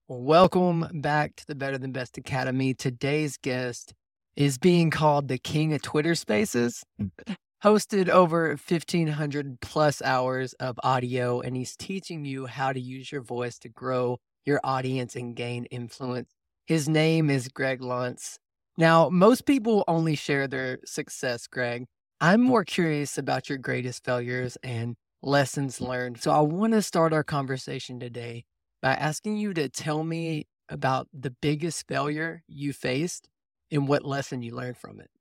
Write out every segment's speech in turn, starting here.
Welcome back to the Better Than Best Academy. Today's guest is being called the King of Twitter Spaces, hosted over 1,500 plus hours of audio, and he's teaching you how to use your voice to grow your audience and gain influence. His name is Greg Luntz. Now, most people only share their success, Greg. I'm more curious about your greatest failures and lessons learned. So I want to start our conversation today by asking you to tell me about the biggest failure you faced and what lesson you learned from it.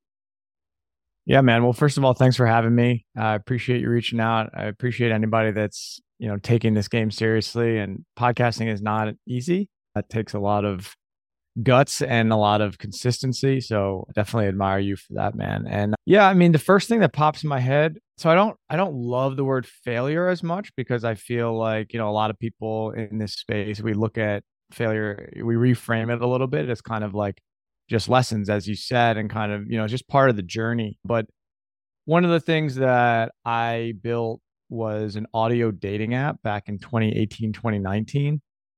Yeah, man. Well, first of all, thanks for having me. I appreciate you reaching out. I appreciate anybody that's, taking this game seriously. And podcasting is not easy. It takes a lot of guts and a lot of consistency. So I definitely admire you for that, man. And yeah, I mean, the first thing that pops in my head, so I don't love the word failure as much because I feel like, a lot of people in this space, we look at failure, we reframe it a little bit as kind of like just lessons, as you said, and kind of, just part of the journey. But one of the things that I built was an audio dating app back in 2018, 2019.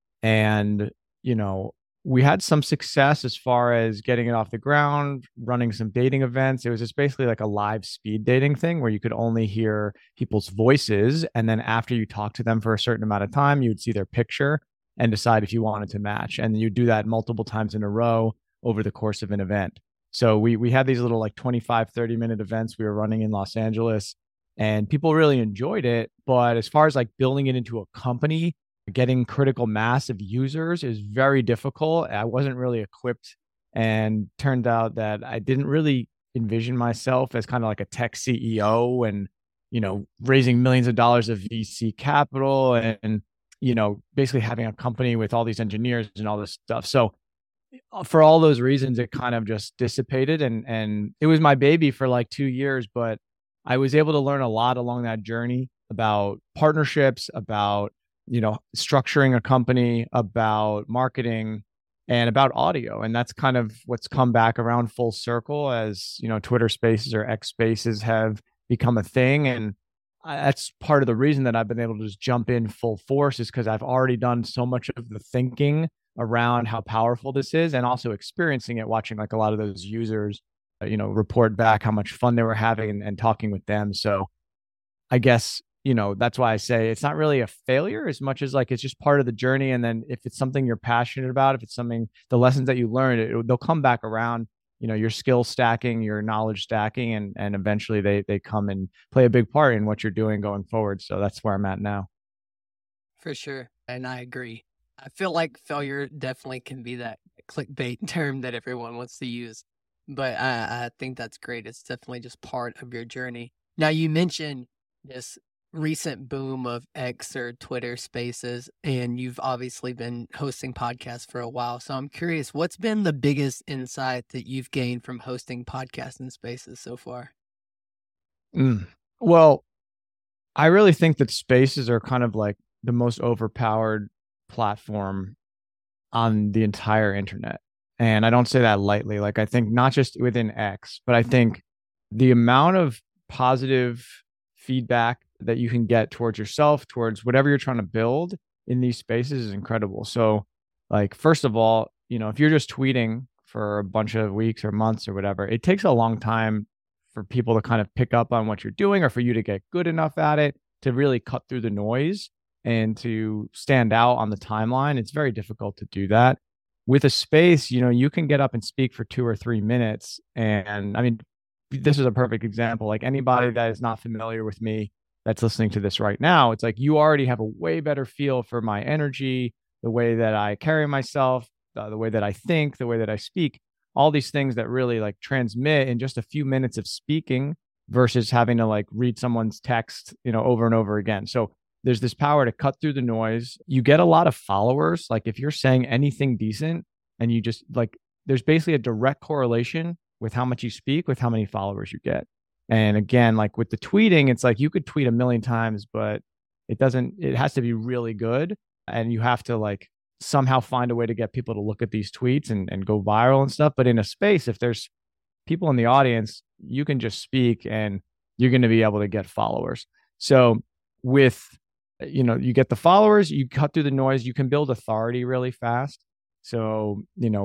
And, you know, we had some success as far as getting it off the ground, running some dating events. It was just basically like a live speed dating thing where you could only hear people's voices. And then after you talk to them for a certain amount of time, you would see their picture and decide if you wanted to match. And you do that multiple times in a row over the course of an event. So we had these little like 25, 30-minute events we were running in Los Angeles and people really enjoyed it. But as far as like building it into a company, getting critical mass of users is very difficult. I wasn't really equipped and turned out that I didn't really envision myself as kind of like a tech CEO and, raising millions of dollars of VC capital and basically having a company with all these engineers and all this stuff. So for all those reasons, it kind of just dissipated and it was my baby for like 2 years, but I was able to learn a lot along that journey about partnerships, about structuring a company, about marketing, and about audio. And that's kind of what's come back around full circle as, Twitter Spaces or X Spaces have become a thing. And that's part of the reason that I've been able to just jump in full force is because I've already done so much of the thinking around how powerful this is and also experiencing it, watching like a lot of those users, report back how much fun they were having and talking with them. So I guess that's why I say it's not really a failure as much as like it's just part of the journey. And then if it's something you're passionate about, if it's something, the lessons that you learned, they'll come back around, your skill stacking, your knowledge stacking, and eventually they come and play a big part in what you're doing going forward. So that's where I'm at now. For sure. And I agree. I feel like failure definitely can be that clickbait term that everyone wants to use. But I think that's great. It's definitely just part of your journey. Now, you mentioned this recent boom of X or Twitter spaces, and you've obviously been hosting podcasts for a while. So I'm curious, what's been the biggest insight that you've gained from hosting podcasts and spaces so far? Mm. Well, I really think that spaces are kind of like the most overpowered platform on the entire internet. And I don't say that lightly. Like, I think not just within X, but I think the amount of positive feedback that you can get towards yourself, towards whatever you're trying to build in these spaces is incredible. So, like, first of all, if you're just tweeting for a bunch of weeks or months or whatever, it takes a long time for people to kind of pick up on what you're doing or for you to get good enough at it to really cut through the noise and to stand out on the timeline. It's very difficult to do that. With a space, you can get up and speak for 2 or 3 minutes. And I mean, this is a perfect example. Like anybody that is not familiar with me that's listening to this right now, it's like you already have a way better feel for my energy, the way that I carry myself, the way that I think, the way that I speak, all these things that really like transmit in just a few minutes of speaking versus having to like read someone's text, over and over again. So there's this power to cut through the noise. You get a lot of followers. Like if you're saying anything decent and you just like, there's basically a direct correlation with how much you speak, with how many followers you get. And again, like with the tweeting, it's like you could tweet a million times, but it has to be really good. And you have to like somehow find a way to get people to look at these tweets and go viral and stuff. But in a space, if there's people in the audience, you can just speak and you're going to be able to get followers. So with You get the followers, you cut through the noise, you can build authority really fast. So,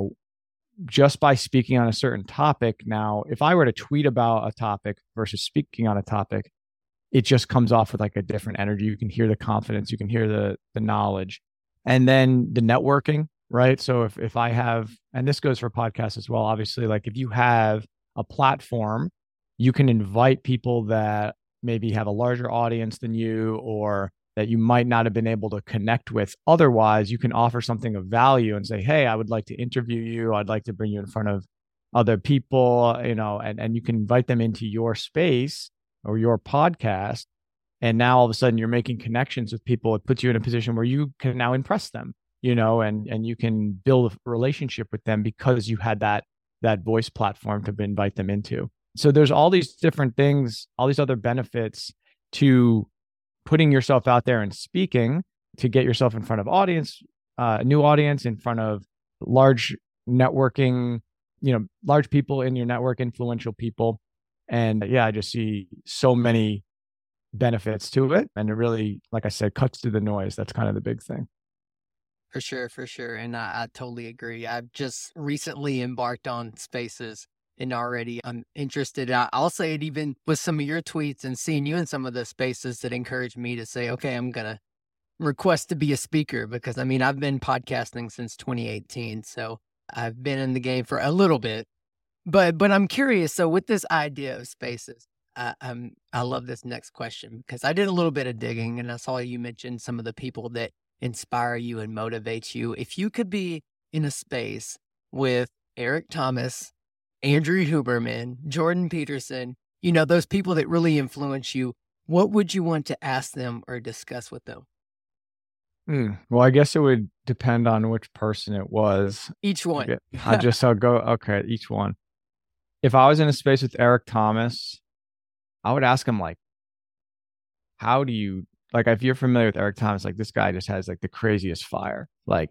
just by speaking on a certain topic. Now, if I were to tweet about a topic versus speaking on a topic, it just comes off with like a different energy. You can hear the confidence, you can hear the knowledge, and then the networking, right? So if I have, and this goes for podcasts as well, obviously, like if you have a platform, you can invite people that maybe have a larger audience than you, or that you might not have been able to connect with otherwise. You can offer something of value and say, hey, I would like to interview you. I'd like to bring you in front of other people, and you can invite them into your space or your podcast. And now all of a sudden you're making connections with people. It puts you in a position where you can now impress them, and you can build a relationship with them because you had that voice platform to invite them into. So there's all these different things, all these other benefits to putting yourself out there and speaking, to get yourself in front of new audience, in front of large networking, large people in your network, influential people. And yeah, I just see so many benefits to it. And it really, like I said, cuts through the noise. That's kind of the big thing. For sure, for sure. And I totally agree. I've just recently embarked on Spaces, and already I'm interested. I'll say it even with some of your tweets and seeing you in some of the spaces that encouraged me to say, okay, I'm going to request to be a speaker, because I've been podcasting since 2018. So I've been in the game for a little bit, but I'm curious. So with this idea of Spaces, I love this next question, because I did a little bit of digging and I saw you mention some of the people that inspire you and motivate you. If you could be in a space with Eric Thomas, Andrew Huberman, Jordan Peterson, those people that really influence you, what would you want to ask them or discuss with them? Well, I guess it would depend on which person it was. Each one. Okay. I'll go, okay, each one. If I was in a space with Eric Thomas, I would ask him, like, how do you, like, if you're familiar with Eric Thomas, like, this guy just has like the craziest fire.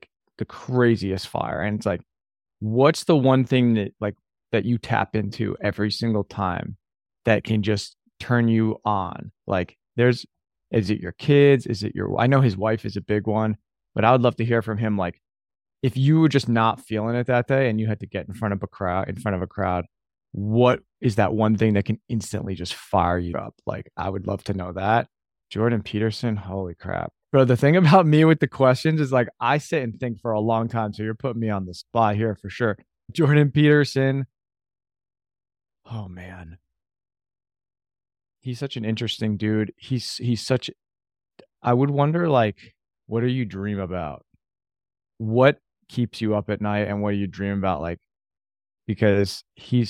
And it's like, what's the one thing that you tap into every single time that can just turn you on? Like, is it your kids? I know his wife is a big one, but I would love to hear from him. Like, if you were just not feeling it that day and you had to get in front of a crowd, what is that one thing that can instantly just fire you up? Like, I would love to know that. Jordan Peterson, holy crap. Bro, the thing about me with the questions is, like, I sit and think for a long time. So you're putting me on the spot here for sure. Jordan Peterson. Oh man. He's such an interesting dude. I would wonder, like, what do you dream about? What keeps you up at night, and what do you dream about? Like, because he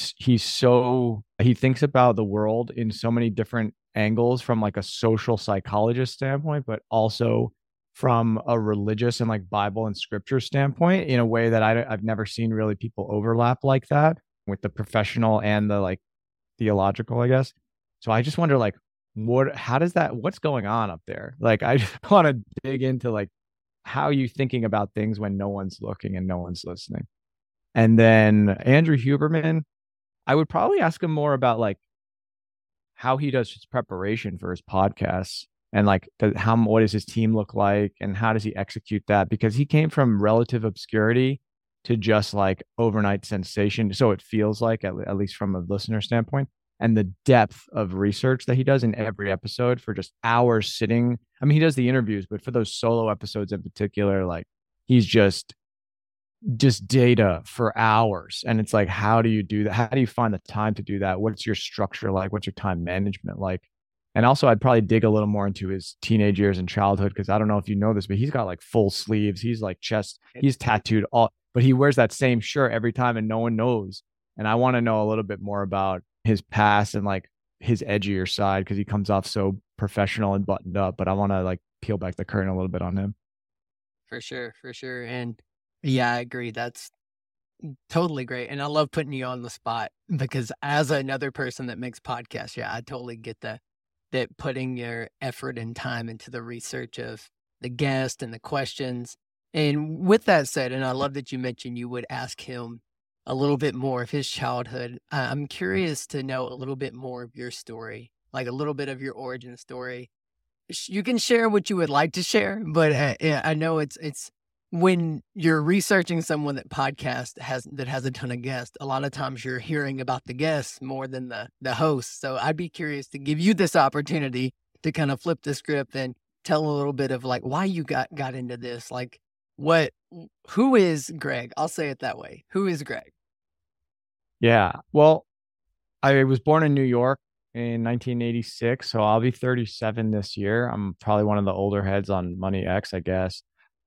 thinks about the world in so many different angles, from like a social psychologist standpoint, but also from a religious and like Bible and scripture standpoint, in a way that I've never seen really people overlap like that, with the professional and the like theological, I guess. So I just wonder, like, what's going on up there? Like, I just want to dig into, like, how are you thinking about things when no one's looking and no one's listening? And then Andrew Huberman, I would probably ask him more about, like, how he does his preparation for his podcasts, and like what does his team look like, and how does he execute that? Because he came from relative obscurity to just like overnight sensation. So it feels like, at least from a listener standpoint, and the depth of research that he does in every episode for just hours sitting. I mean, he does the interviews, but for those solo episodes in particular, like, he's just data for hours. And it's like, how do you do that? How do you find the time to do that? What's your structure like? What's your time management like? And also, I'd probably dig a little more into his teenage years and childhood, because I don't know if you know this, but he's got like full sleeves. He's like he's tattooed but he wears that same shirt every time and no one knows. And I want to know a little bit more about his past and like his edgier side, because he comes off so professional and buttoned up, but I want to like peel back the curtain a little bit on him. For sure, for sure. And yeah, I agree. That's totally great. And I love putting you on the spot, because as another person that makes podcasts, yeah, I totally get that putting your effort and time into the research of the guest and the questions. And with that said, and I love that you mentioned you would ask him a little bit more of his childhood. I'm curious to know a little bit more of your story, like a little bit of your origin story. you can share what you would like to share, but I know it's when you're researching someone that has a ton of guests, a lot of times you're hearing about the guests more than the host. So I'd be curious to give you this opportunity to kind of flip the script and tell a little bit of like why you got into this. Like who is Greg? I'll say it that way. Who is Greg? Yeah. Well, I was born in New York in 1986, so I'll be 37 this year. I'm probably one of the older heads on Money X, I guess.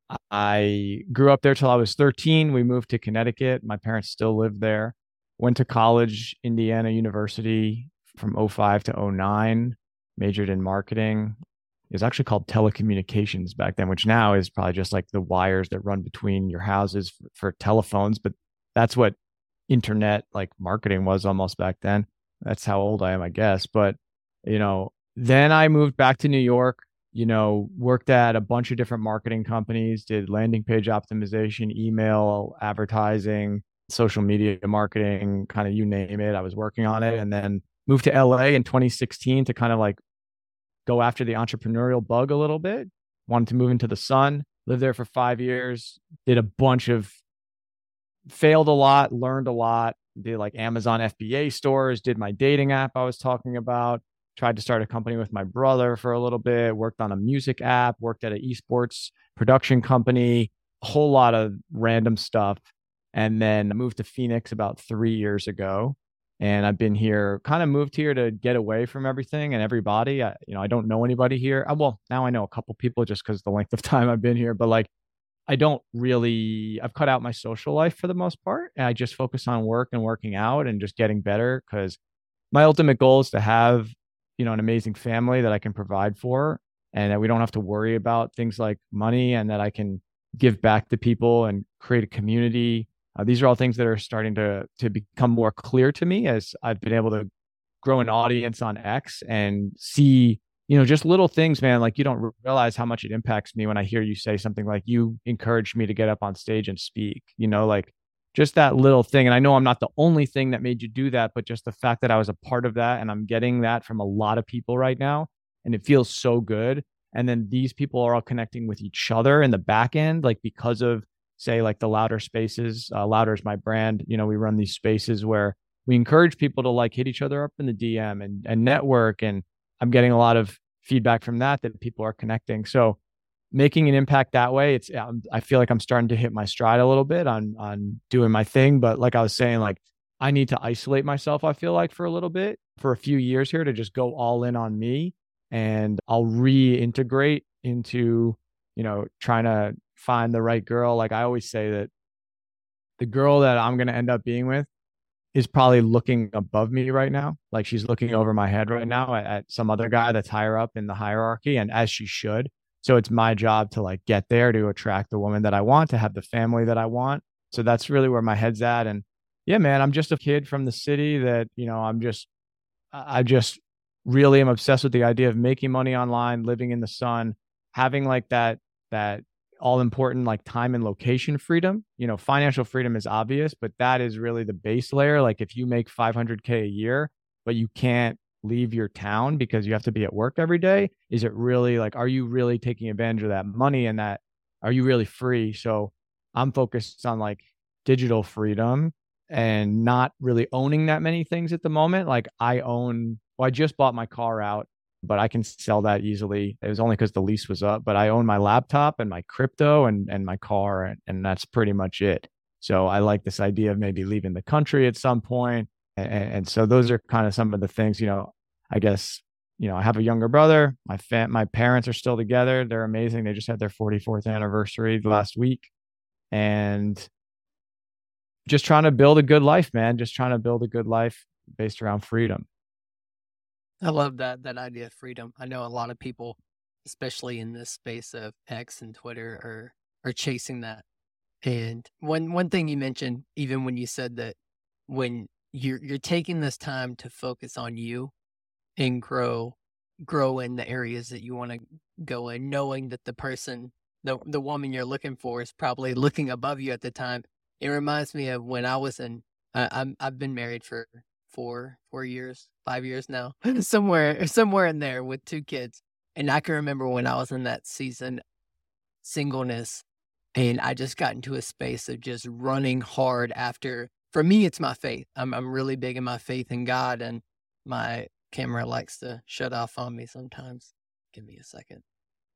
I grew up there till I was 13. We moved to Connecticut. My parents still lived there. Went to college, Indiana University from '05 to '09. Majored in marketing. It was actually called telecommunications back then, which now is probably just like the wires that run between your houses for telephones. But that's what internet like marketing was almost back then. That's how old I am, I guess. But, then I moved back to New York, worked at a bunch of different marketing companies, did landing page optimization, email advertising, social media marketing, kind of you name it. I was working on it, and then moved to LA in 2016 to kind of like go after the entrepreneurial bug a little bit. Wanted to move into the sun, lived there for 5 years, did a bunch of, failed a lot, learned a lot, did like Amazon FBA stores, did my dating app I was talking about, tried to start a company with my brother for a little bit, worked on a music app, worked at an esports production company, a whole lot of random stuff. And then moved to Phoenix about 3 years ago. And I've been here, kind of moved here to get away from everything and everybody. I don't know anybody here. Well, now I know a couple people just because the length of time I've been here, but like, I've cut out my social life for the most part. And I just focus on work and working out and just getting better because my ultimate goal is to have, an amazing family that I can provide for and that we don't have to worry about things like money and that I can give back to people and create a community. These are all things that are starting to become more clear to me as I've been able to grow an audience on X and see just little things, man. Like you don't realize how much it impacts me when I hear you say something like you encouraged me to get up on stage and speak, like just that little thing. And I know I'm not the only thing that made you do that, but just the fact that I was a part of that and I'm getting that from a lot of people right now. And it feels so good. And then these people are all connecting with each other in the back end, like because of say like the Louder Spaces. Louder is my brand. We run these spaces where we encourage people to like hit each other up in the DM and network. And I'm getting a lot of feedback from that people are connecting. So making an impact that way, I feel like I'm starting to hit my stride a little bit on doing my thing. But like I was saying, like I need to isolate myself, I feel like for a little bit, for a few years here to just go all in on me. And I'll reintegrate into, trying to find the right girl. Like I always say that the girl that I'm going to end up being with is probably looking above me right now. Like she's looking over my head right now at some other guy that's higher up in the hierarchy, and as she should. So it's my job to like get there to attract the woman that I want, to have the family that I want. So that's really where my head's at. And yeah, man, I'm just a kid from the city that, I just really am obsessed with the idea of making money online, living in the sun, having like that all important like time and location freedom. Financial freedom is obvious, but that is really the base layer. Like if you make 500K a year, but you can't leave your town because you have to be at work every day, is it really like, are you really taking advantage of that money and that, are you really free? So I'm focused on like digital freedom and not really owning that many things at the moment. Like I just bought my car out, but I can sell that easily. It was only because the lease was up, but I own my laptop and my crypto and my car, and that's pretty much it. So I like this idea of maybe leaving the country at some point. And so those are kind of some of the things, I guess, I have a younger brother. My parents are still together. They're amazing. They just had their 44th anniversary last week. And just trying to build a good life, man. Just trying to build a good life based around freedom. I love that idea of freedom. I know a lot of people, especially in this space of X and Twitter, are chasing that. And one thing you mentioned, even when you said that when you're taking this time to focus on you and grow in the areas that you want to go in, knowing that the person, the woman you're looking for is probably looking above you at the time. It reminds me of when I was I've been married for 4 years, 5 years now, somewhere in there with 2 kids. And I can remember when I was in that season, singleness, and I just got into a space of just running hard after. For me, it's my faith. I'm really big in my faith in God, and my camera likes to shut off on me sometimes. Give me a second.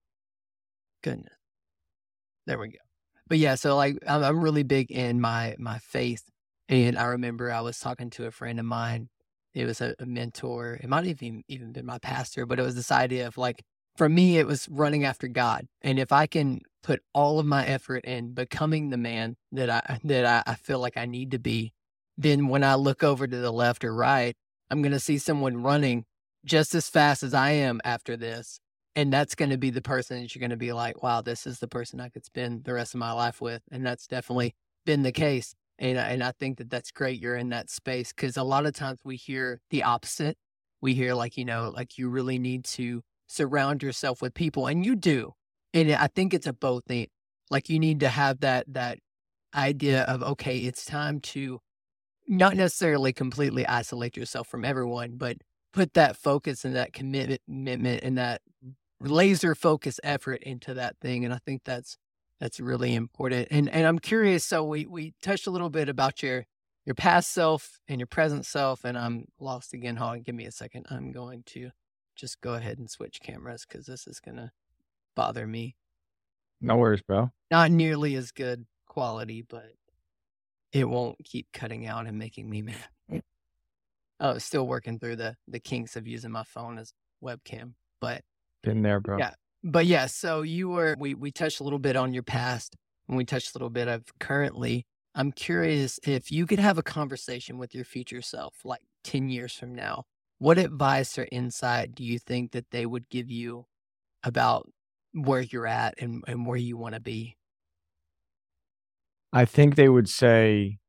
Goodness. There we go. But yeah, so like I'm really big in my faith. And I remember I was talking to a friend of mine. It was a mentor. It might have even been my pastor, but it was this idea of like, for me, it was running after God. And if I can put all of my effort in becoming the man that I feel like I need to be, then when I look over to the left or right, I'm going to see someone running just as fast as I am after this. And that's going to be the person that you're going to be like, wow, this is the person I could spend the rest of my life with. And that's definitely been the case. And I think that that's great. You're in that space, because a lot of times we hear the opposite. We hear like, like you really need to surround yourself with people, and you do. And I think it's a both thing. Like you need to have that idea of, okay, it's time to not necessarily completely isolate yourself from everyone, but put that focus and that commitment and that laser focus effort into that thing. And I think that's really important. And I'm curious. So we touched a little bit about your past self and your present self, and I'm lost again. Hold on, give me a second. I'm going to just go ahead and switch cameras because this is going to bother me. No worries, bro. Not nearly as good quality, but it won't keep cutting out and making me mad. Oh, still working through the kinks of using my phone as webcam, but been there, bro. Yeah. But yeah, so we touched a little bit on your past, and we touched a little bit of currently. I'm curious if you could have a conversation with your future self, like 10 years from now, what advice or insight do you think that they would give you about where you're at and where you want to be? I think he would say,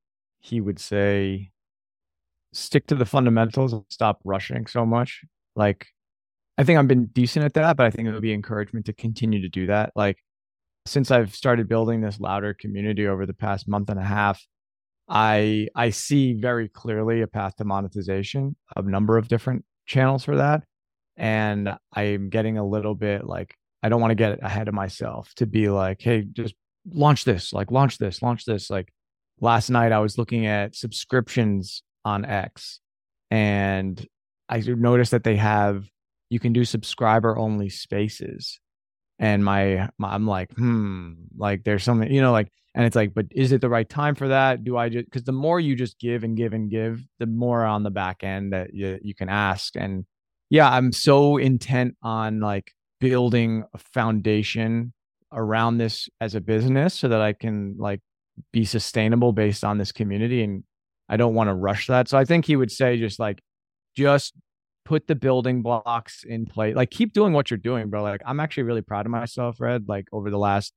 stick to the fundamentals and stop rushing so much. Like, I think I've been decent at that, but I think it would be encouragement to continue to do that. Like, since I've started building this Louder community over the past month and a half, I see very clearly a path to monetization, a number of different channels for that. And I'm getting a little bit like, I don't want to get ahead of myself to be like, hey, just launch this. Like launch this. Like last night I was looking at subscriptions on X, and I noticed that you can do subscriber only spaces. And I'm like, like there's something, like, and it's like, but is it the right time for that? Do I just, because the more you just give and give and give, the more on the back end that you can ask. And yeah, I'm so intent on like building a foundation around this as a business so that I can like be sustainable based on this community. And I don't want to rush that. So I think he would say just put the building blocks in place. Like keep doing what you're doing, bro. Like I'm actually really proud of myself, Red. Like over the last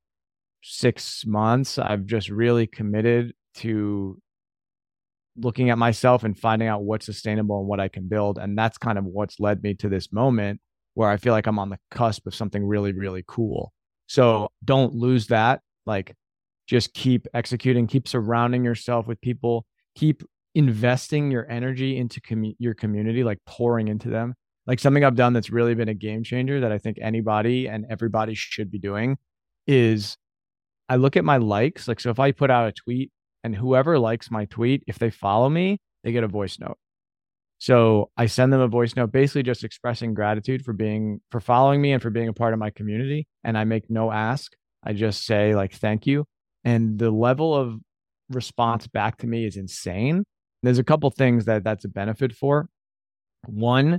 6 months, I've just really committed to looking at myself and finding out what's sustainable and what I can build. And that's kind of what's led me to this moment where I feel like I'm on the cusp of something really, really cool. So don't lose that. Like just keep executing, keep surrounding yourself with people, keep investing your energy into your community, like pouring into them. Like something I've done that's really been a game changer that I think anybody and everybody should be doing is I look at my likes. Like, so if I put out a tweet and whoever likes my tweet, if they follow me, they get a voice note. So I send them a voice note, basically just expressing gratitude for following me and for being a part of my community. And I make no ask. I just say like, thank you. And the level of response back to me is insane. There's a couple things that's a benefit for. One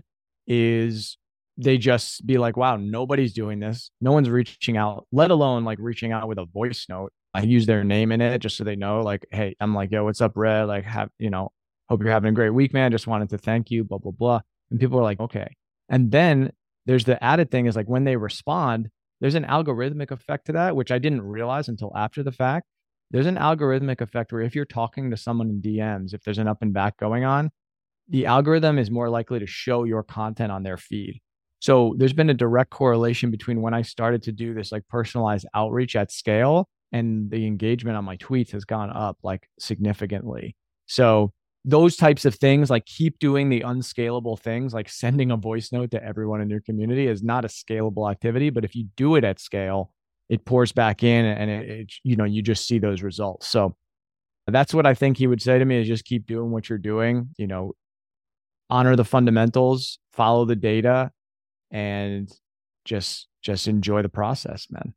is they just be like, wow, nobody's doing this. No one's reaching out, let alone like reaching out with a voice note. I use their name in it just so they know, like, hey, I'm like, yo, what's up, Red? Like, hope you're having a great week, man. Just wanted to thank you, blah, blah, blah. And people are like, okay. And then there's the added thing is like when they respond, there's an algorithmic effect to that, which I didn't realize until after the fact. There's an algorithmic effect where if you're talking to someone in DMs, if there's an up and back going on, the algorithm is more likely to show your content on their feed. So there's been a direct correlation between when I started to do this like personalized outreach at scale and the engagement on my tweets has gone up like significantly. So those types of things, like keep doing the unscalable things, like sending a voice note to everyone in your community is not a scalable activity. But if you do it at scale, it pours back in and you just see those results. So that's what I think he would say to me is just keep doing what you're doing, honor the fundamentals, follow the data, and just enjoy the process, man.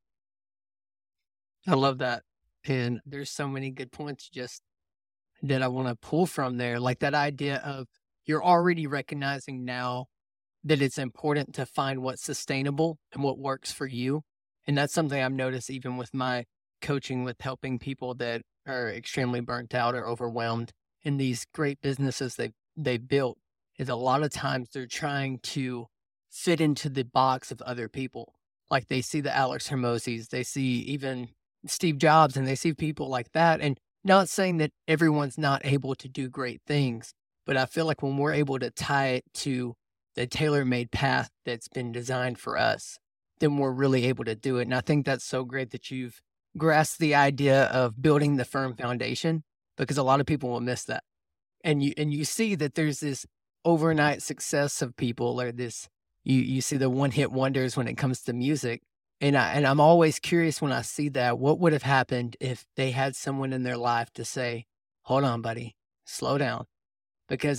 I love that. And there's so many good points just that I want to pull from there. Like that idea of you're already recognizing now that it's important to find what's sustainable and what works for you. And that's something I've noticed even with my coaching with helping people that are extremely burnt out or overwhelmed in these great businesses they've built, is a lot of times they're trying to fit into the box of other people. Like they see the Alex Hermosis, they see even Steve Jobs, and they see people like that. And not saying that everyone's not able to do great things, but I feel like when we're able to tie it to the tailor-made path that's been designed for us, then we're really able to do it. And I think that's so great that you've grasped the idea of building the firm foundation, because a lot of people will miss that. And you see that there's this overnight success of people, or this, you see the one-hit wonders when it comes to music. And I'm always curious when I see that, what would have happened if they had someone in their life to say, hold on, buddy, slow down. Because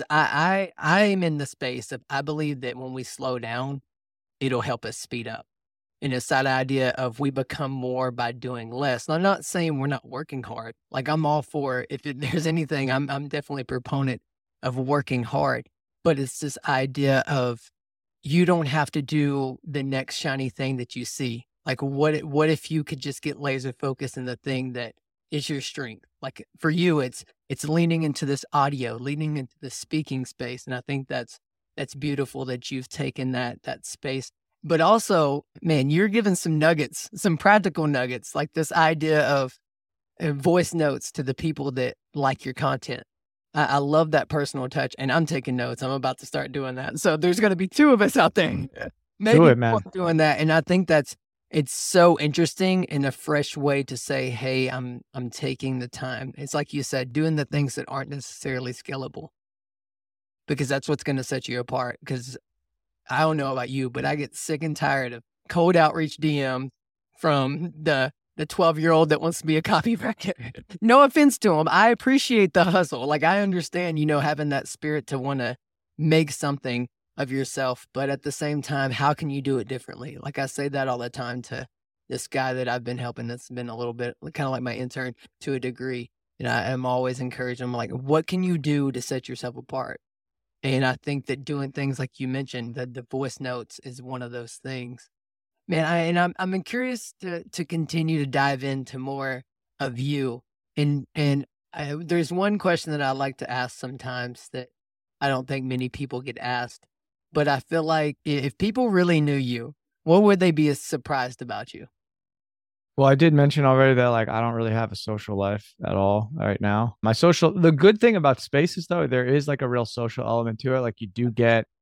I'm in the space of, I believe that when we slow down, it'll help us speed up. And it's that idea of we become more by doing less. And I'm not saying we're not working hard. Like I'm all for, if there's anything, I'm definitely a proponent of working hard. But it's this idea of you don't have to do the next shiny thing that you see. Like what if you could just get laser focused in the thing that is your strength? Like for you, it's leaning into this audio, leaning into the speaking space. And I think that's beautiful that you've taken that space. But also, man, you're giving some nuggets, some practical nuggets, like this idea of voice notes to the people that like your content. I love that personal touch, and I'm taking notes. I'm about to start doing that. So there's going to be 2 of us out there maybe do it, man. Doing that. And I think it's so interesting and a fresh way to say, hey, I'm taking the time. It's like you said, doing the things that aren't necessarily scalable, because that's what's going to set you apart. Because I don't know about you, but I get sick and tired of cold outreach DM from the 12-year-old that wants to be a copywriter. No offense to him. I appreciate the hustle. Like I understand, having that spirit to want to make something of yourself, but at the same time, how can you do it differently? Like I say that all the time to this guy that I've been helping that's been a little bit kind of like my intern to a degree. And I am always encouraging him, like, what can you do to set yourself apart? And I think that doing things like you mentioned, that the voice notes is one of those things. Man, I'm curious to continue to dive into more of you. And there's one question that I like to ask sometimes that I don't think many people get asked. But I feel like if people really knew you, what would they be surprised about you? Well, I did mention already that like I don't really have a social life at all right now. The good thing about Spaces though, there is like a real social element to it. Like you do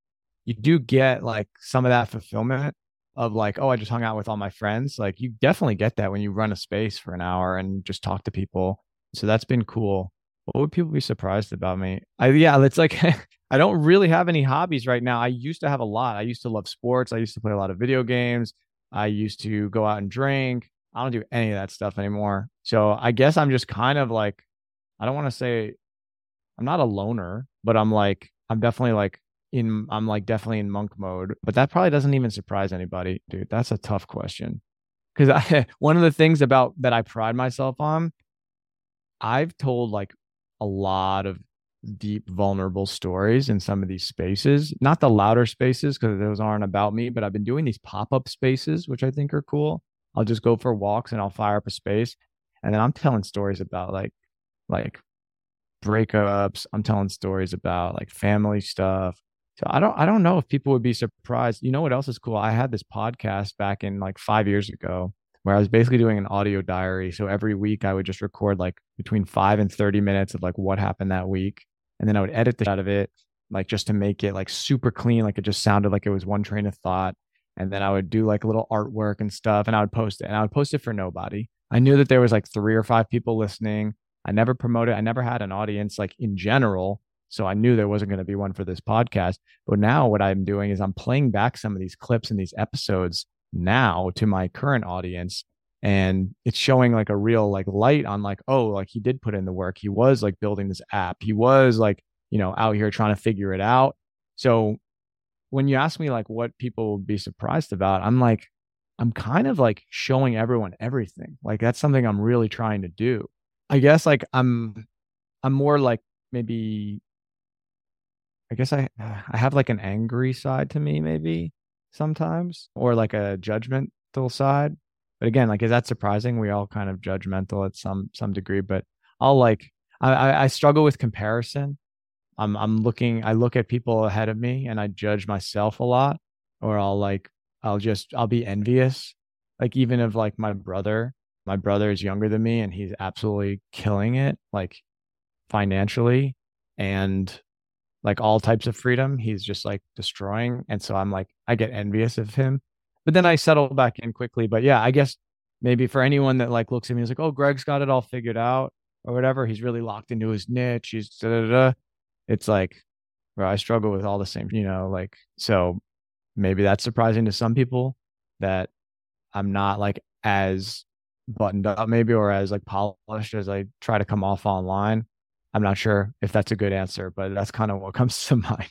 get like some of that fulfillment of like, oh, I just hung out with all my friends. Like you definitely get that when you run a space for an hour and just talk to people. So that's been cool. What would people be surprised about me? It's like I don't really have any hobbies right now. I used to have a lot. I used to love sports. I used to play a lot of video games. I used to go out and drink. I don't do any of that stuff anymore. So I guess I'm just kind of like, I don't want to say I'm not a loner, but I'm definitely definitely in monk mode. But that probably doesn't even surprise anybody, dude. That's a tough question. Because one of the things about that I pride myself on, I've told like a lot of deep, vulnerable stories in some of these spaces, not the louder spaces because those aren't about me, but I've been doing these pop-up spaces, which I think are cool. I'll just go for walks and I'll fire up a space. And then I'm telling stories about like breakups. I'm telling stories about like family stuff. So I don't know if people would be surprised. You know what else is cool? I had this podcast back in like 5 years ago where I was basically doing an audio diary. So every week I would just record like between 5 and 30 minutes of like what happened that week. And then I would edit the out of it, like just to make it like super clean. Like it just sounded like it was one train of thought. And then I would do like a little artwork and stuff and I would post it, and I would post it for nobody. I knew that there was like 3 or 5 people listening. I never promoted. I never had an audience like in general. So I knew there wasn't going to be one for this podcast. But now what I'm doing is I'm playing back some of these clips and these episodes now to my current audience. And it's showing like a real like light on like, oh, like he did put in the work. He was like building this app. He was like, out here trying to figure it out. So when you ask me like what people would be surprised about, I'm like, I'm kind of like showing everyone everything. Like that's something I'm really trying to do. I guess like I'm more like maybe I guess I have like an angry side to me maybe sometimes or like a judgmental side. But again, like is that surprising? We all kind of judgmental at some degree, but I'll like I struggle with comparison. I look at people ahead of me and I judge myself a lot, or I'll be envious. Like even of like my brother is younger than me and he's absolutely killing it, like financially and like all types of freedom. He's just like destroying. And so I'm like, I get envious of him, but then I settle back in quickly. But yeah, I guess maybe for anyone that like looks at me is like, oh, Greg's got it all figured out or whatever. He's really locked into his niche. He's da da da. It's like, where I struggle with all the same, like, so maybe that's surprising to some people that I'm not like as buttoned up maybe or as like polished as I try to come off online. I'm not sure if that's a good answer, but that's kind of what comes to mind.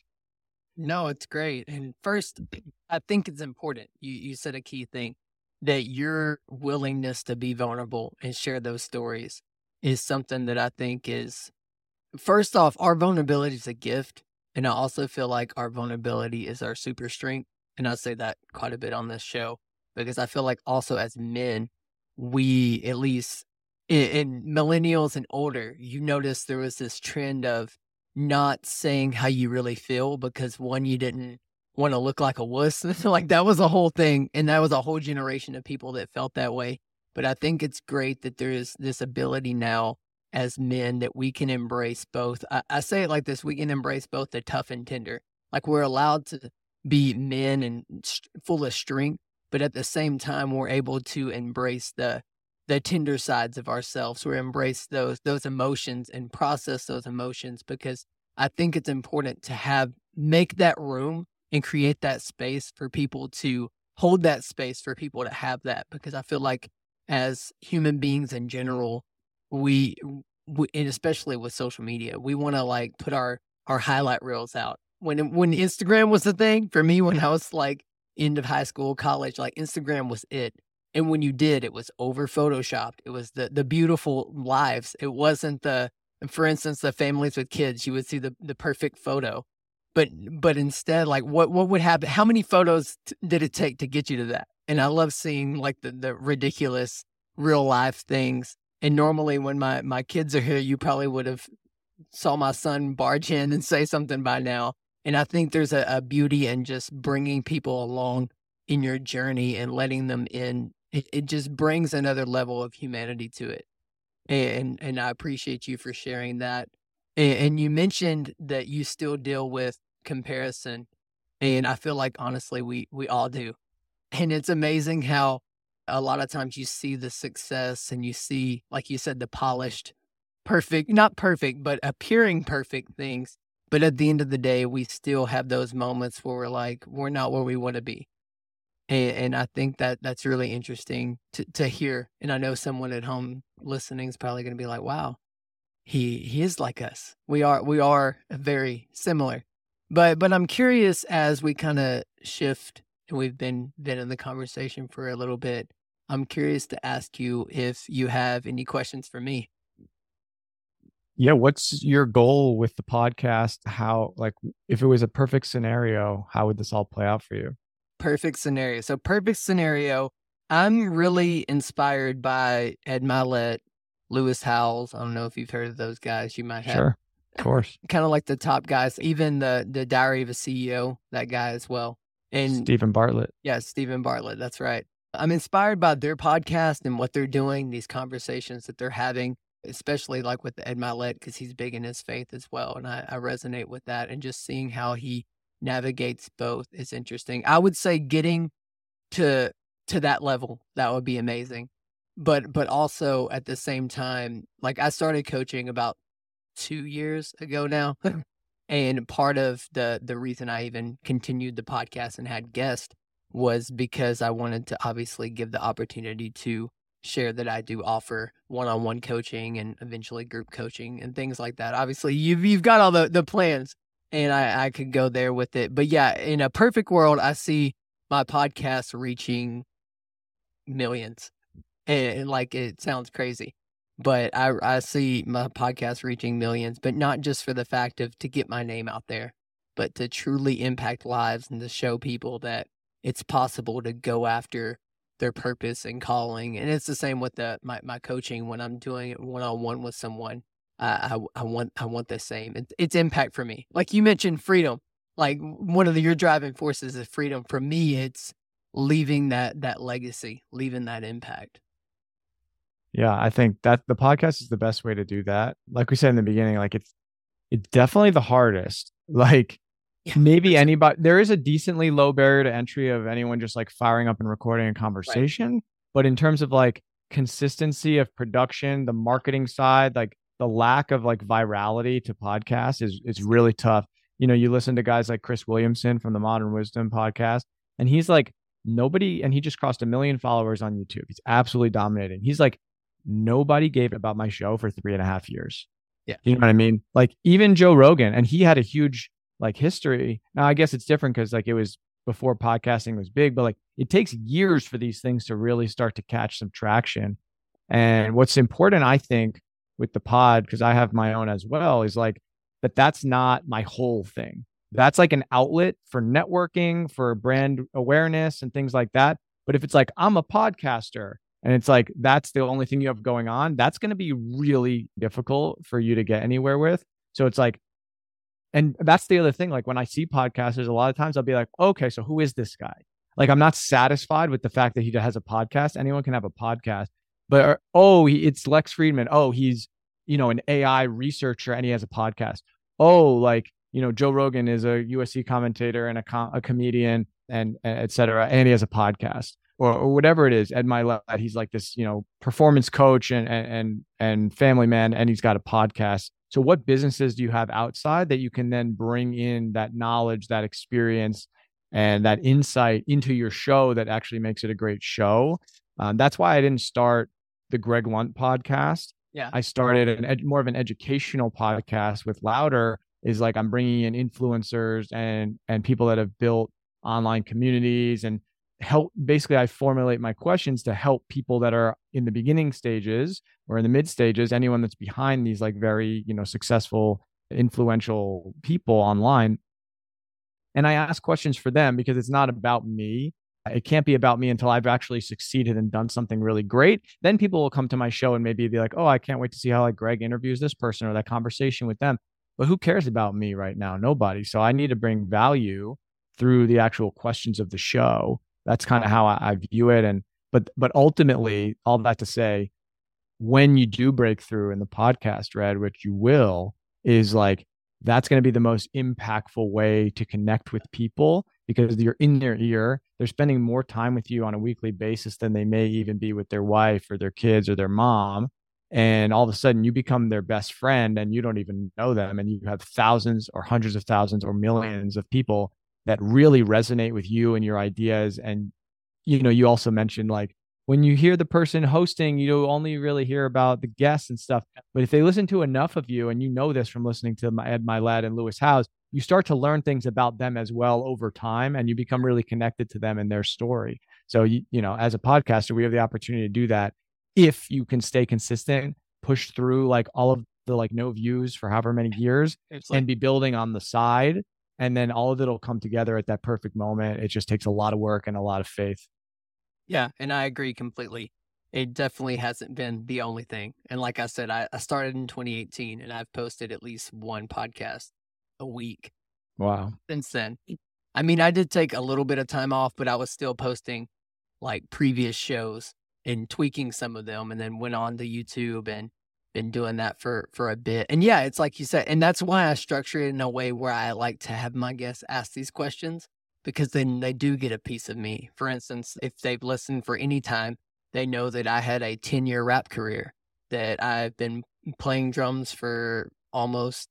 No, it's great. And first, I think it's important. You said a key thing that your willingness to be vulnerable and share those stories is something that I think is, first off, our vulnerability is a gift. And I also feel like our vulnerability is our super strength. And I say that quite a bit on this show because I feel like also as men, we, at least in millennials and older, you notice there was this trend of not saying how you really feel because one, you didn't want to look like a wuss. Like that was a whole thing. And that was a whole generation of people that felt that way. But I think it's great that there is this ability now as men that we can embrace both. I say it like this: we can embrace both the tough and tender. Like we're allowed to be men and full of strength, but at the same time, we're able to embrace the tender sides of ourselves. We embrace those emotions and process those emotions because I think it's important to make that room and create that space for people to hold that space for people to have that, because I feel like as human beings in general, we and especially with social media, we want to like put our highlight reels out. When Instagram was the thing for me, when I was like end of high school, college, like Instagram was it. And when you did, it was over photoshopped. It was the beautiful lives. It wasn't for instance, the families with kids, you would see the perfect photo. But instead, like what would happen? How many photos did it take to get you to that? And I love seeing like the ridiculous real life things. And normally when my kids are here, you probably would have saw my son barge in and say something by now. And I think there's a beauty in just bringing people along in your journey and letting them in. It just brings another level of humanity to it. And I appreciate you for sharing that. And you mentioned that you still deal with comparison. And I feel like honestly, we all do. And it's amazing how a lot of times you see the success and you see, like you said, the polished, perfect, not perfect, but appearing perfect things. But at the end of the day, we still have those moments where we're like, we're not where we want to be. And I think that's really interesting to hear. And I know someone at home listening is probably going to be like, wow, he is like us. We are very similar. But I'm curious, as we kind of shift and we've been in the conversation for a little bit, I'm curious to ask you if you have any questions for me. Yeah, what's your goal with the podcast? How, like, if it was a perfect scenario, how would this all play out for you? Perfect scenario. So perfect scenario, I'm really inspired by Ed Mylett, Lewis Howes. I don't know if you've heard of those guys. You might have. Sure, of course. Kind of like the top guys, even the Diary of a CEO, that guy as well. And Stephen Bartlett. Yeah, Stephen Bartlett. That's right. I'm inspired by their podcast and what they're doing, these conversations that they're having, especially like with Ed Mylett, because he's big in his faith as well. And I resonate with that. And just seeing how he navigates both is interesting. I would say getting to that level, that would be amazing. But also at the same time, like I started coaching about 2 years ago now. And part of the reason I even continued the podcast and had guests was because I wanted to obviously give the opportunity to share that I do offer one-on-one coaching and eventually group coaching and things like that. Obviously, you've got all the plans, and I could go there with it. But yeah, in a perfect world, I see my podcast reaching millions. And like, it sounds crazy, but I see my podcast reaching millions, but not just for the fact of to get my name out there, but to truly impact lives and to show people that it's possible to go after their purpose and calling. And it's the same with my coaching when I'm doing it one-on-one with someone. I want the same. It's impact for me. Like you mentioned, freedom. Like one of your driving forces is freedom. For me, it's leaving that legacy, leaving that impact. Yeah, I think that the podcast is the best way to do that. Like we said in the beginning, like it's definitely the hardest. Like maybe anybody, there is a decently low barrier to entry of anyone just like firing up and recording a conversation. Right. But in terms of like consistency of production, the marketing side, like the lack of like virality to podcasts is really tough. You know, you listen to guys like Chris Williamson from the Modern Wisdom podcast, and he's like and he just crossed 1 million followers on YouTube. He's absolutely dominating. He's like, nobody gave about my show for 3.5 years. Yeah. You know what I mean? Like even Joe Rogan, and he had a huge like history. Now, I guess it's different because like it was before podcasting was big, but like it takes years for these things to really start to catch some traction. And what's important, I think, with the pod, because I have my own as well, is like that's not my whole thing. That's like an outlet for networking, for brand awareness and things like that. But if it's like, I'm a podcaster, and it's like, that's the only thing you have going on, that's going to be really difficult for you to get anywhere with. So it's like, and that's the other thing. Like when I see podcasters, a lot of times I'll be like, okay, so who is this guy? Like, I'm not satisfied with the fact that he has a podcast. Anyone can have a podcast, but, it's Lex Friedman. Oh, he's, an AI researcher and he has a podcast. Oh, like, Joe Rogan is a USC commentator and a comedian and et cetera. And he has a podcast. Or whatever it is. Ed Milet, he's like this, performance coach and family man, and he's got a podcast. So what businesses do you have outside that you can then bring in that knowledge, that experience, and that insight into your show that actually makes it a great show? That's why I didn't start the Greg Lunt podcast. Yeah, I started more of an educational podcast with Louder. Is like I'm bringing in influencers and people that have built online communities and help. Basically, I formulate my questions to help people that are in the beginning stages or in the mid stages, anyone that's behind these like very, successful, influential people online. And I ask questions for them because it's not about me. It can't be about me until I've actually succeeded and done something really great. Then people will come to my show and maybe be like, oh, I can't wait to see how like Greg interviews this person or that conversation with them. But who cares about me right now? Nobody. So I need to bring value through the actual questions of the show. That's kind of how I view it. But ultimately, all that to say, when you do break through in the podcast, Red, which you will, is like, that's going to be the most impactful way to connect with people because you're in their ear. They're spending more time with you on a weekly basis than they may even be with their wife or their kids or their mom. And all of a sudden you become their best friend and you don't even know them. And you have thousands or hundreds of thousands or millions of people that really resonate with you and your ideas. And, you also mentioned like when you hear the person hosting, you only really hear about the guests and stuff. But if they listen to enough of you, and you know this from listening to Ed Milet and Lewis Howes, you start to learn things about them as well over time, and you become really connected to them and their story. So, as a podcaster, we have the opportunity to do that if you can stay consistent, push through like all of the like no views for however many years, and be building on the side. And then all of it will come together at that perfect moment. It just takes a lot of work and a lot of faith. Yeah, and I agree completely. It definitely hasn't been the only thing. And like I said, I started in 2018 and I've posted at least one podcast a week. Wow. Since then. I mean, I did take a little bit of time off, but I was still posting like previous shows and tweaking some of them, and then went on to YouTube and been doing that for a bit. And yeah, it's like you said, and that's why I structure it in a way where I like to have my guests ask these questions, because then they do get a piece of me. For instance, if they've listened for any time, they know that I had a 10-year rap career, that I've been playing drums for almost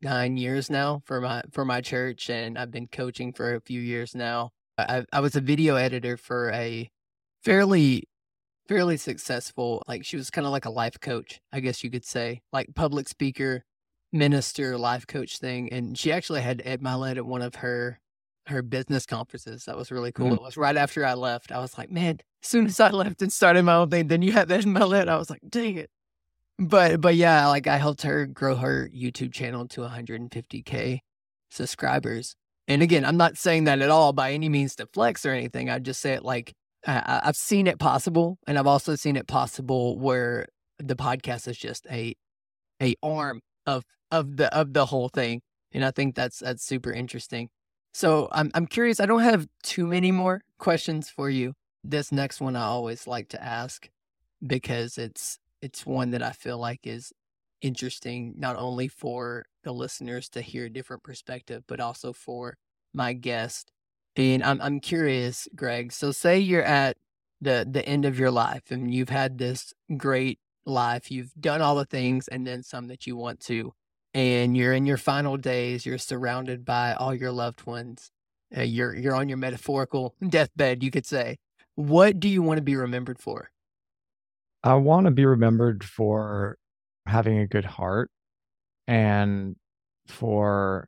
9 years now for my church, and I've been coaching for a few years now. I was a video editor for a fairly successful, like she was kind of like a life coach, I guess you could say, like public speaker, minister, life coach thing. And she actually had Ed Mylett at one of her business conferences. That was really cool. It was right after I left. I was like, man, as soon as I left and started my own thing, then you had Ed Mylett. I was like, dang it. But yeah, like I helped her grow her YouTube channel to 150K subscribers. And again, I'm not saying that at all by any means to flex or anything. I just say it like I've seen it possible, and I've also seen it possible where the podcast is just a arm of the whole thing. And I think that's super interesting. So I'm curious. I don't have too many more questions for you. This next one I always like to ask because it's one that I feel like is interesting, not only for the listeners to hear a different perspective, but also for my guest. And I'm curious, Greg. So say you're at the end of your life and you've had this great life. You've done all the things and then some that you want to, and you're in your final days. You're surrounded by all your loved ones. You're on your metaphorical deathbed, you could say. What do you want to be remembered for? I want to be remembered for having a good heart and for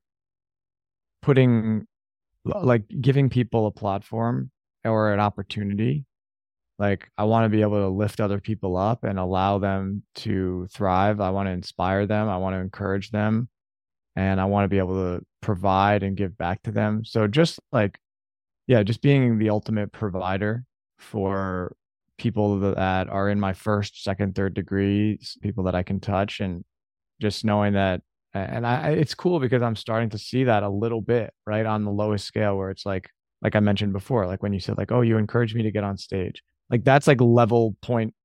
giving people a platform or an opportunity. Like, I want to be able to lift other people up and allow them to thrive. I want to inspire them. I want to encourage them. And I want to be able to provide and give back to them. So just being the ultimate provider for people that are in my first, second, third degrees, people that I can touch, and just knowing that. And it's cool because I'm starting to see that a little bit, right, on the lowest scale, where it's like I mentioned before, like when you said like, oh, you encouraged me to get on stage, like that's like level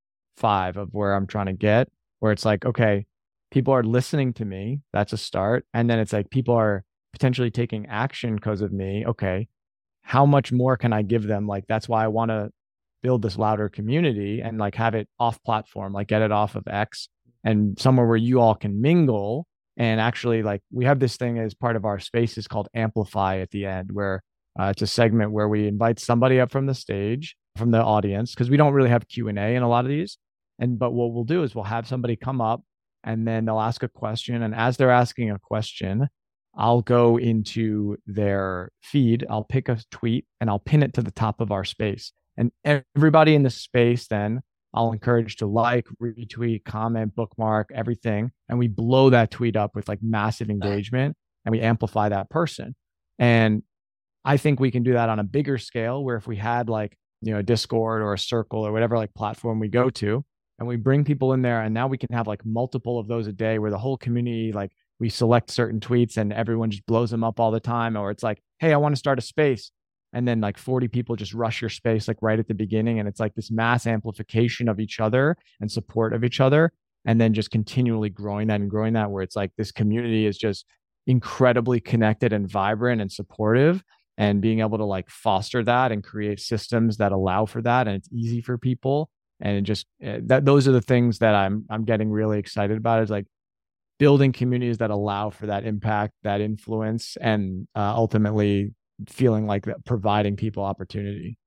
0.5 of where I'm trying to get, where it's like, okay, people are listening to me. That's a start. And then it's like people are potentially taking action because of me. Okay, how much more can I give them? Like, that's why I want to build this louder community and like have it off platform, like get it off of X and somewhere where you all can mingle. And actually, like, we have this thing as part of our spaces called Amplify at the end, where it's a segment where we invite somebody up from the stage, from the audience, because we don't really have Q&A in a lot of these. But what we'll do is we'll have somebody come up and then they'll ask a question. And as they're asking a question, I'll go into their feed, I'll pick a tweet and I'll pin it to the top of our space. And everybody in the space then I'll encourage to like, retweet, comment, bookmark, everything. And we blow that tweet up with like massive engagement and we amplify that person. And I think we can do that on a bigger scale, where if we had like, a Discord or a Circle or whatever like platform we go to, and we bring people in there, and now we can have like multiple of those a day, where the whole community, like, we select certain tweets and everyone just blows them up all the time. Or it's like, hey, I want to start a space. And then like 40 people just rush your space like right at the beginning. And it's like this mass amplification of each other and support of each other. And then just continually growing that, where it's like this community is just incredibly connected and vibrant and supportive, and being able to like foster that and create systems that allow for that. And it's easy for people. And it just those are the things that I'm getting really excited about, is like building communities that allow for that impact, that influence, and ultimately feeling like that, providing people opportunity.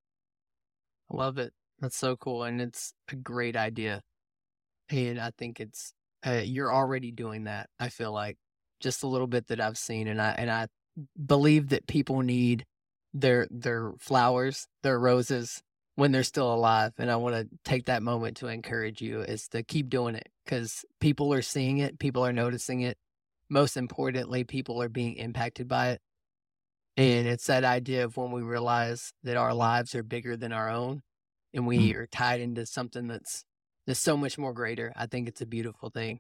I love it. That's so cool. And it's a great idea. And I think it's, you're already doing that. I feel like just a little bit that I've seen. And I believe that people need their flowers, their roses, when they're still alive. And I want to take that moment to encourage you is to keep doing it, because people are seeing it. People are noticing it. Most importantly, people are being impacted by it. And it's that idea of when we realize that our lives are bigger than our own and we are tied into something that's so much more greater. I think it's a beautiful thing.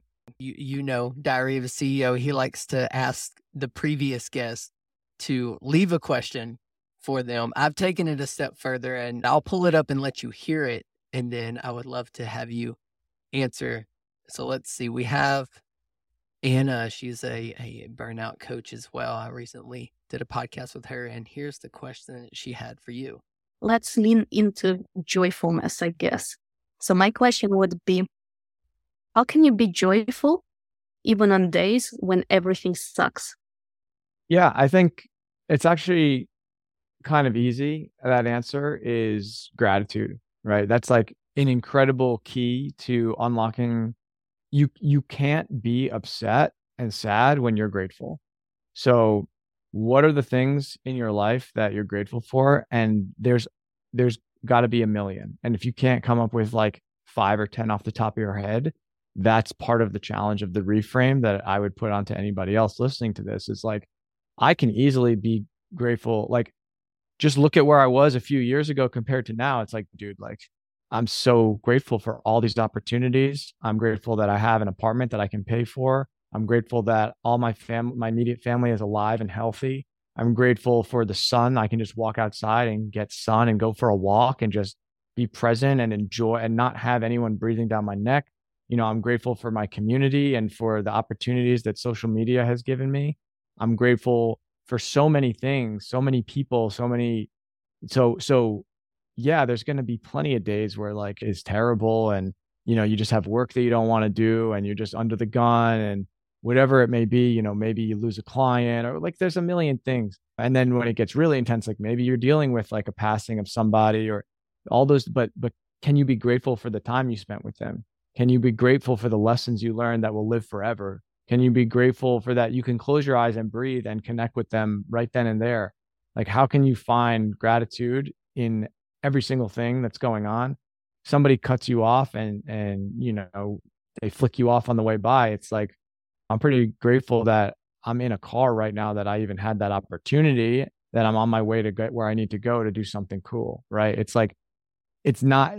Diary of a CEO, he likes to ask the previous guest to leave a question for them. I've taken it a step further, and I'll pull it up and let you hear it. And then I would love to have you answer. So let's see. We have Anna. She's a burnout coach as well. I recently did a podcast with her, and here's the question that she had for you. Let's lean into joyfulness, I guess. So my question would be, how can you be joyful even on days when everything sucks? Yeah, I think it's actually kind of easy. That answer is gratitude, right? That's like an incredible key to unlocking. You can't be upset and sad when you're grateful. So what are the things in your life that you're grateful for? And there's got to be a million. And if you can't come up with like 5 or 10 off the top of your head, that's part of the challenge of the reframe that I would put onto anybody else listening to this. Is like, I can easily be grateful. Like, just look at where I was a few years ago compared to now. It's like, dude, like, I'm so grateful for all these opportunities. I'm grateful that I have an apartment that I can pay for. I'm grateful that all my immediate family is alive and healthy. I'm grateful for the sun. I can just walk outside and get sun and go for a walk and just be present and enjoy and not have anyone breathing down my neck. I'm grateful for my community and for the opportunities that social media has given me. I'm grateful for so many things, so many people, so yeah, there's going to be plenty of days where like it's terrible and you just have work that you don't want to do and you're just under the gun and whatever it may be, maybe you lose a client or like there's a million things. And then when it gets really intense, like maybe you're dealing with like a passing of somebody or all those, but can you be grateful for the time you spent with them? Can you be grateful for the lessons you learned that will live forever? Can you be grateful for that you can close your eyes and breathe and connect with them right then and there? Like, how can you find gratitude in every single thing that's going on? Somebody cuts you off and they flick you off on the way by. It's like, I'm pretty grateful that I'm in a car right now, that I even had that opportunity, that I'm on my way to get where I need to go to do something cool. Right. It's like, it's not,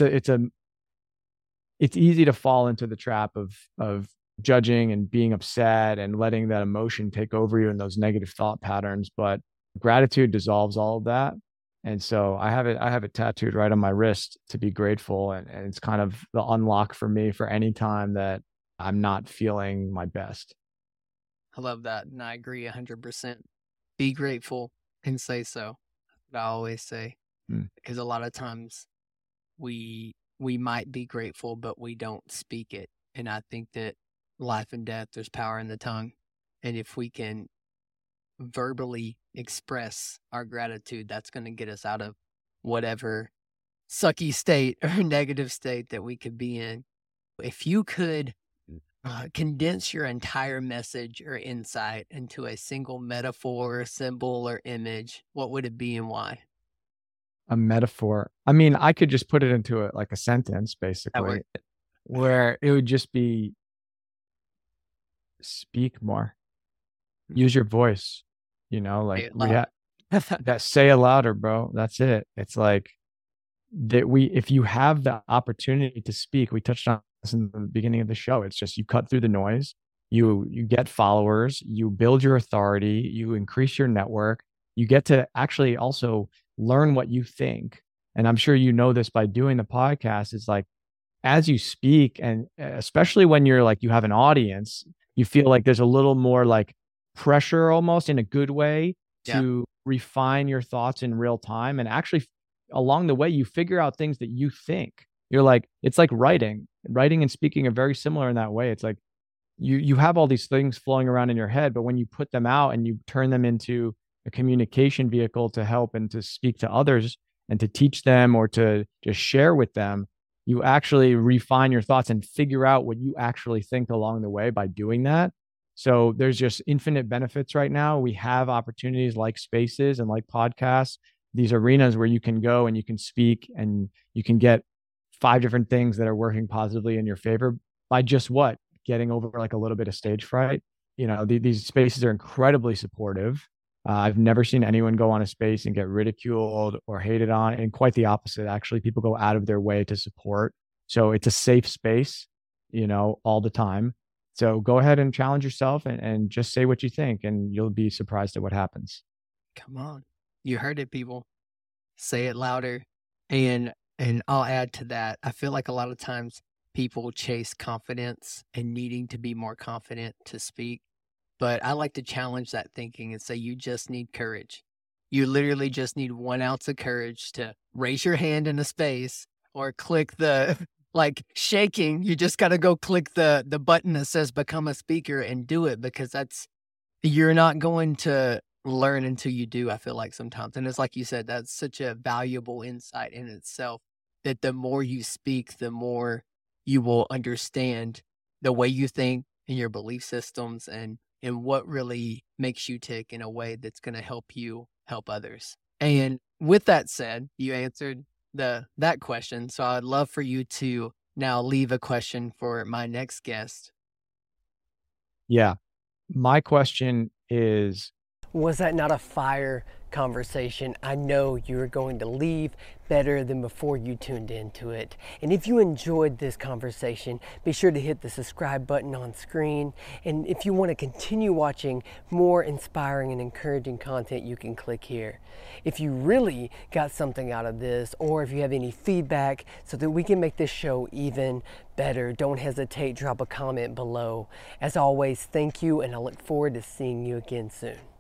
it's easy to fall into the trap of judging and being upset and letting that emotion take over you and those negative thought patterns. But gratitude dissolves all of that. And so I have it tattooed right on my wrist to be grateful. And it's kind of the unlock for me for any time that I'm not feeling my best. I love that. And I agree 100%. Be grateful and say so. I always say, because a lot of times we might be grateful, but we don't speak it. And I think that life and death, there's power in the tongue. And if we can verbally express our gratitude, that's going to get us out of whatever sucky state or negative state that we could be in. If you could condense your entire message or insight into a single metaphor, symbol, or image, what would it be and why? A metaphor. I mean, I could just put it into a sentence, basically, where it would just be speak more, use your voice, like we have that, say it louder, bro. That's it. It's like that if you have the opportunity to speak, we touched on this in the beginning of the show. It's just, you cut through the noise, you get followers, you build your authority, you increase your network, you get to actually also learn what you think. And I'm sure you know this by doing the podcast, is like, as you speak, and especially when you're like, you have an audience, you feel like there's a little more like pressure, almost in a good way, to refine your thoughts in real time. And actually along the way, you figure out things that you think. You're like, it's like writing and speaking are very similar in that way. It's like you have all these things flowing around in your head, but when you put them out and you turn them into a communication vehicle to help and to speak to others and to teach them or to just share with them, you actually refine your thoughts and figure out what you actually think along the way by doing that. So there's just infinite benefits right now. We have opportunities like Spaces and like podcasts, these arenas where you can go and you can speak and you can get 5 different things that are working positively in your favor by just getting over like a little bit of stage fright. These spaces are incredibly supportive. I've never seen anyone go on a space and get ridiculed or hated on, and quite the opposite. Actually, people go out of their way to support. So it's a safe space, all the time. So go ahead and challenge yourself and just say what you think, and you'll be surprised at what happens. Come on. You heard it, people. Say it louder. And I'll add to that. I feel like a lot of times people chase confidence and needing to be more confident to speak. But I like to challenge that thinking and say you just need courage. You literally just need 1 ounce of courage to raise your hand in a space or click the like shaking. You just got to go click the button that says become a speaker and do it, because you're not going to learn until you do, I feel like sometimes. And it's like you said, that's such a valuable insight in itself, that the more you speak, the more you will understand the way you think and your belief systems and what really makes you tick in a way that's going to help you help others. And with that said, you answered that question. So I'd love for you to now leave a question for my next guest. Yeah. My question is, was that not a fire conversation? I know you're going to leave better than before you tuned into it. And if you enjoyed this conversation, be sure to hit the subscribe button on screen. And if you want to continue watching more inspiring and encouraging content, you can click here. If you really got something out of this, or if you have any feedback so that we can make this show even better, don't hesitate, drop a comment below. As always, thank you, and I look forward to seeing you again soon.